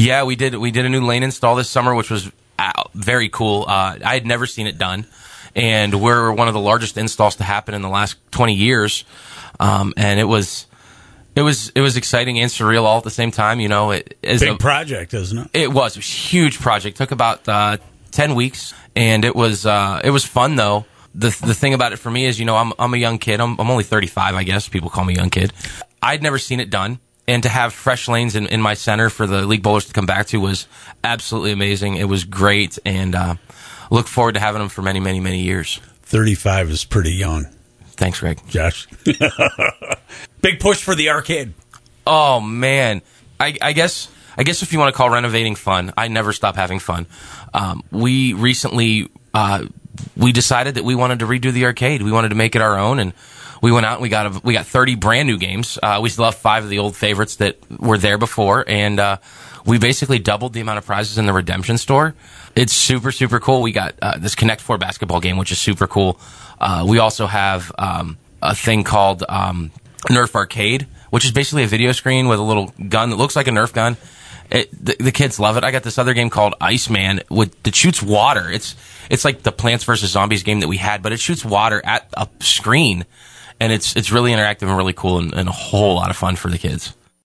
Yeah, we did a new lane install this summer, which was very cool. I had never seen it done, and we're one of the largest installs to happen in the last 20 years. And it was exciting and surreal all at the same time. You know, big project, isn't it? It was a huge project. Took about 10 weeks, and it was fun though. The thing about it for me is, you know, I'm a young kid. I'm only 35, I guess. People call me a young kid. I'd never seen it done. And to have fresh lanes in my center for the league bowlers to come back to was absolutely amazing. It was great, and look forward to having them for many, many, many years. 35 is pretty young. Thanks, Greg. Josh. Big push for the arcade. Oh, man. I guess if you want to call renovating fun, I never stop having fun. We recently we decided that we wanted to redo the arcade. We wanted to make it our own, and we went out and we got 30 brand new games. We still have 5 of the old favorites that were there before, and we basically doubled the amount of prizes in the redemption store. It's super, super cool. We got this Connect 4 basketball game, which is super cool. We also have a thing called Nerf Arcade, which is basically a video screen with a little gun that looks like a Nerf gun. The kids love it. I got this other game called Iceman that shoots water. It's like the Plants vs. Zombies game that we had, but it shoots water at a screen. And it's really interactive and really cool and a whole lot of fun for the kids.